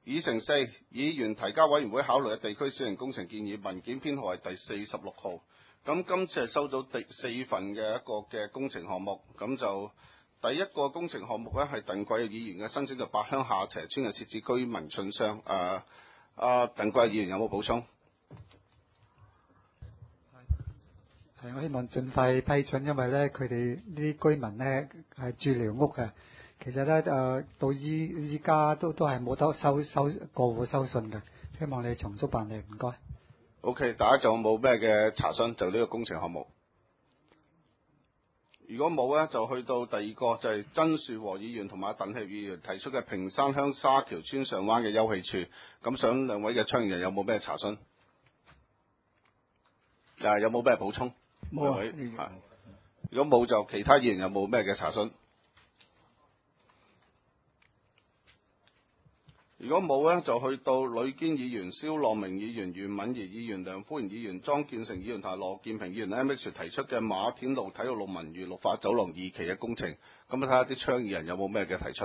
議程4，議員提交委員會考慮嘅地區小型工程建議文件編號係第46號。咁今次係收到第4份嘅一個嘅工程項目，咁就第一個工程項目咧係鄧桂議員嘅申請，就八鄉下斜村嘅設置居民信箱。鄧桂議員有冇補充？ 係，我希望盡快批准，因為咧佢哋呢啲居民咧係住寮屋嘅，其實咧到依家都係冇得收過戶收信嘅，希望你從速辦理，唔該。 OK， 大家仲有冇咩嘅查詢就呢個工程項目？如果冇咧，就去到第二個就係曾樹和議員同埋鄧慶議員提出嘅屏山鄉沙橋村上灣嘅休憩處。咁想兩位嘅倡議人有冇咩查詢？有冇咩補充？ 冇啊。 如果冇就其他議員有冇咩嘅查詢？如果冇咧，就去到呂堅議員、蕭樂明議員、袁敏儀議員、梁福賢議員、莊建成議員同埋羅健平議員 MH 提出嘅馬田路體育路文娛綠化走廊2期嘅工程，咁睇下啲倡議人有冇咩嘅提出。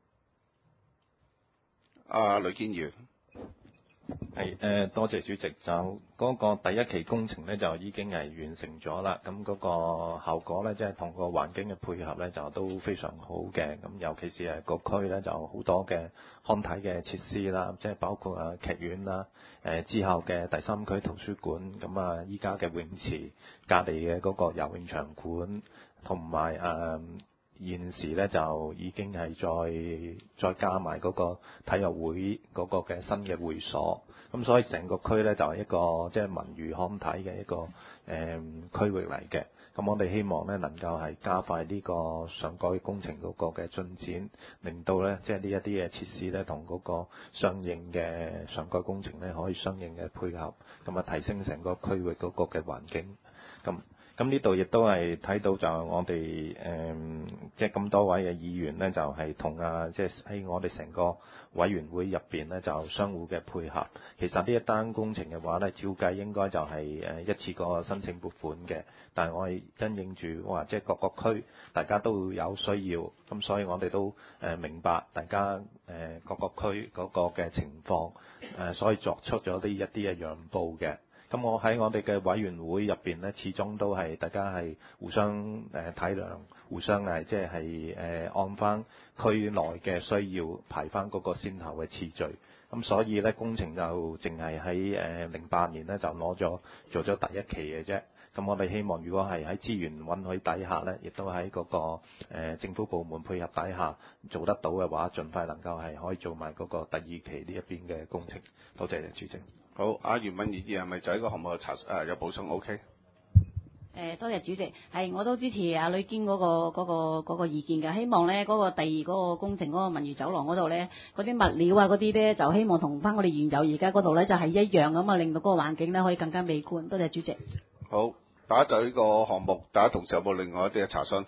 呂堅議員。 係多謝主席。就嗰個第一期工程咧，就已經係完成咗啦。咁嗰個效果咧，即係同個環境嘅配合咧，就都非常好嘅。咁尤其是係個區咧，就好多嘅康體嘅設施啦，即係包括劇院啦，之後嘅第三區圖書館，咁依家嘅泳池隔離嘅嗰個游泳場館，同埋現時咧就已經係再加埋嗰個體育會嗰個嘅新嘅會所，咁所以成個區咧就係一個即係文娛康體嘅一個區域嚟嘅。咁我哋希望咧能夠係加快呢個上蓋工程嗰個嘅進展，令到咧即係呢一啲嘅設施咧同嗰個相應嘅上蓋工程咧可以相應嘅配合，咁提升成個區域嗰個嘅環境。咁呢度亦都係睇到就我哋即係咁多位嘅議員呢，就係同即係喺我哋成個委員會入邊呢，就相互嘅配合。其實呢一單工程嘅話呢，照計應該就係一次過申請撥款嘅，但係我係因應住話即係各個區大家都有需要，咁所以我哋都明白大家各個區嗰個嘅情況，所以作出咗一啲嘅讓步嘅。咁我喺我哋嘅委員會入邊呢，始終都係大家係互相體諒，互相即係按翻區內嘅需要排翻嗰個先後嘅次序。咁所以呢，工程就淨係喺08年呢，就做咗第一期嘅啫。咁我哋希望如果係喺資源允許底下呢，亦都喺嗰個政府部門配合底下做得到嘅話，盡快能夠係可以做埋嗰個第二期呢一邊嘅工程。多謝主席。 好，袁敏儀議員係咪就喺個項目有有補充 ？OK。 多謝主席，係我都支持呂堅嗰個意見嘅，希望咧嗰個第二嗰個工程嗰個文娛走廊嗰度咧，嗰啲物料啊嗰啲咧，就希望同翻我哋原有而家嗰度咧就係一樣咁啊，令到嗰個環境咧可以更加美觀。多謝主席。 好，大家就呢個項目，大家同時有冇另外一啲嘅查詢？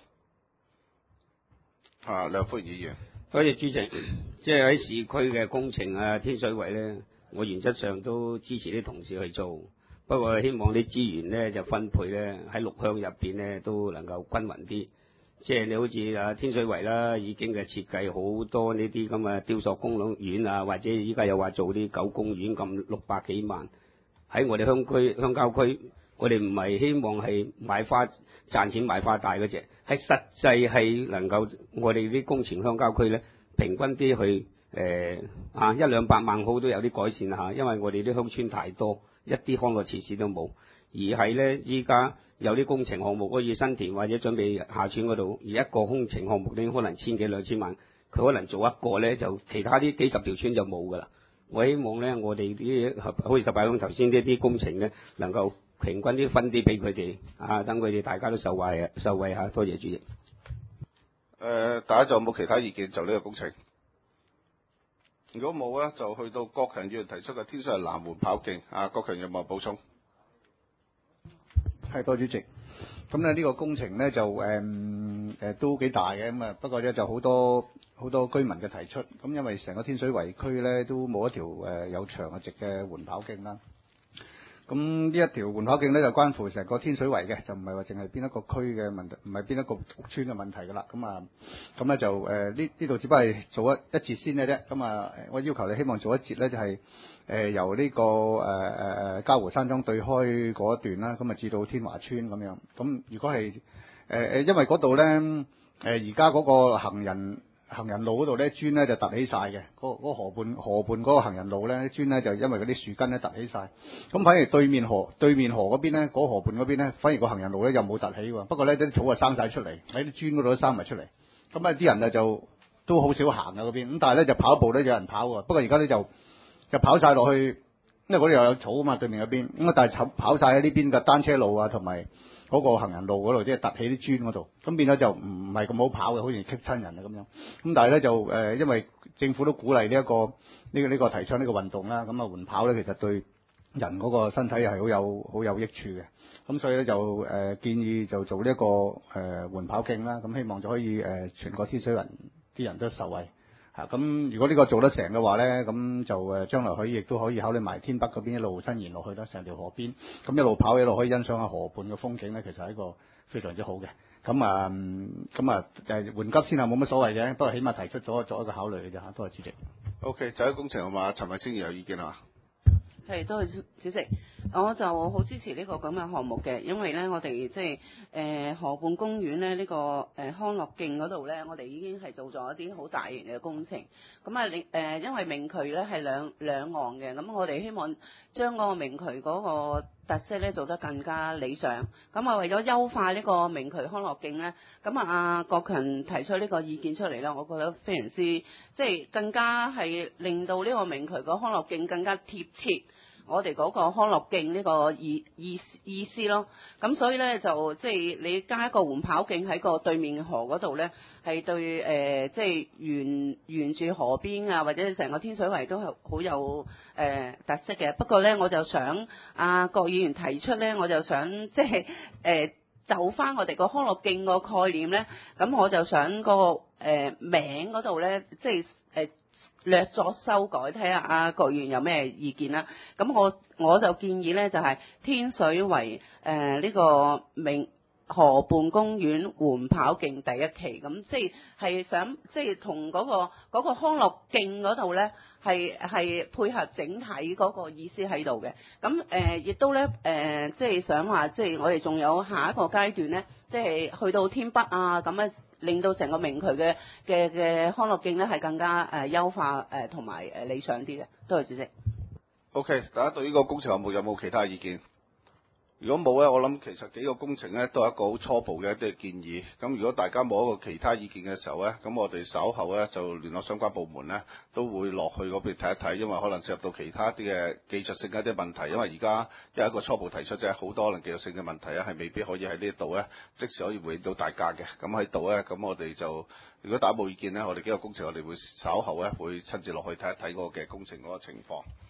梁福賢議員。 多謝主席，即係喺市區嘅工程天水圍咧，我原則上都支持啲同事去做。不過希望啲資源咧就分配咧喺六鄉入邊咧都能夠均勻啲，即係你好似天水圍啦，已經嘅設計好多呢啲咁嘅雕塑公園啊，或者依家又話做啲狗公園咁600幾萬，喺我哋鄉郊區，我哋唔係希望係買花賺錢買花大嗰隻，係實際係能夠我哋啲工程鄉郊區咧平均啲去100-200萬號都有啲改善嚇，因為我哋啲鄉村太多。一啲康樂設施都冇，而係咧依家有啲工程項目可以新田或者準備下村嗰度，而一個工程項目咧可能1000幾2千萬，佢可能做一個咧就其他啲幾十條村就冇噶啦。我希望咧我哋啲好似18鄉頭先呢啲工程咧能夠平均啲分啲俾佢哋等佢哋大家都受惠下。多謝主席。 大家仲有冇其他意見就呢個工程？如果冇咧，就去到國強議員提出嘅天水圍南門跑徑。國強有冇補充？ 係，多謝主席。咁咧呢個工程咧就都幾大嘅，咁啊不過咧就好多居民嘅提出，咁因為成個天水圍區咧都冇一條有長嘅直嘅緩跑徑啦。 咁呢一條緩跑徑咧就關乎成個天水圍嘅，就唔係話淨係邊一個區嘅問題，唔係邊一個屋村嘅問題㗎啦。咁咧就呢度只不過係做一節先嘅啫。我要求你希望做一節咧，就係由呢個嘉湖山莊對開嗰一段啦，咁至到天華村咁樣。咁如果係因為嗰度咧而家嗰個行人路嗰度咧磚咧就凸起晒嘅，嗰河畔嗰個行人路咧磚咧就因為嗰啲樹根咧凸起晒，咁反而對面河嗰邊咧嗰河畔嗰邊咧，反而個行人路咧又冇凸起喎，不過咧啲草啊生晒出嚟，喺啲磚嗰度都生埋出嚟，咁啲人啊就都好少行啊嗰邊，咁但係咧就跑步咧有人跑喎，不過而家咧就跑晒落去，因為嗰度又有草啊嘛，對面嗰邊，咁但係跑晒喺呢邊嘅單車路啊同埋嗰個行人路嗰度，即係凸起啲磚嗰度，咁變咗就唔係咁好跑嘅，好似棘親人啊咁樣。咁但係咧就因為政府都鼓勵呢個提倡呢個運動啦，咁緩跑咧其實對人嗰個身體係好有益處嘅。咁所以咧就建議就做呢一個緩跑徑啦，咁希望就可以全個天水圍啲人都受惠。咁如果呢個做得成嘅話咧，咁就將來亦都可以考慮埋天北嗰邊一路伸延落去啦，成條河邊，咁一路跑一路可以欣賞下河畔嘅風景咧，其實係一個非常之好嘅。緩急先係冇乜所謂嘅，不過起碼提出咗作一個考慮嘅啫嚇。多謝主席。 OK，就喺工程係嘛？陳慧星有意見啊？ 係，多謝主席。我就好支持呢個咁嘅項目嘅，因為咧我哋即係河畔公園咧呢個康樂徑嗰度咧，我哋已經係做咗一啲好大型嘅工程。咁因為明渠咧係兩岸嘅，咁我哋希望將嗰個明渠嗰個特色咧做得更加理想。咁為咗優化呢個明渠康樂徑咧，咁阿國強提出呢個意見出嚟啦，我覺得非常之即係更加係令到呢個明渠個康樂徑更加貼切我哋嗰個康樂徑呢個意思咯，咁所以咧就即係你加一個緩跑徑喺個對面河嗰度咧，係對即係沿住河邊啊，或者成個天水圍都係好有特色嘅。不過咧，我就想郭議員提出咧，我就想即係就翻我哋個康樂徑個概念咧，咁我就想個名嗰度咧，即係略作修改，睇下郭議員有咩意見啦。咁我就建議咧，就係天水圍呢個河畔公園緩跑徑第一期，咁即係想即係同嗰個康樂徑嗰度咧，係配合整體嗰個意思喺度嘅。咁亦都咧即係想話，即係我哋仲有下一個階段咧，即係去到天北啊咁啊。令到成個明渠嘅康樂徑咧係更加優化同埋理想啲嘅。多謝主席。 OK， 大家對呢個工程項目有冇其他意見？如果冇咧，我諗其實幾個工程咧都係一個好初步嘅一啲建議。咁如果大家冇一個其他意見嘅時候咧，咁我哋稍後咧就聯絡相關部門咧，都會落去嗰邊睇一睇，因為可能涉及到其他啲嘅技術性嘅一啲問題。因為而家有一個初步提出啫，好多可能技術性嘅問題咧係未必可以喺呢度咧即時可以回應到大家嘅。咁喺度咧，咁我哋就如果大家冇意見咧，我哋幾個工程我哋會稍後咧會親自落去睇一睇嗰個嘅工程嗰個情況。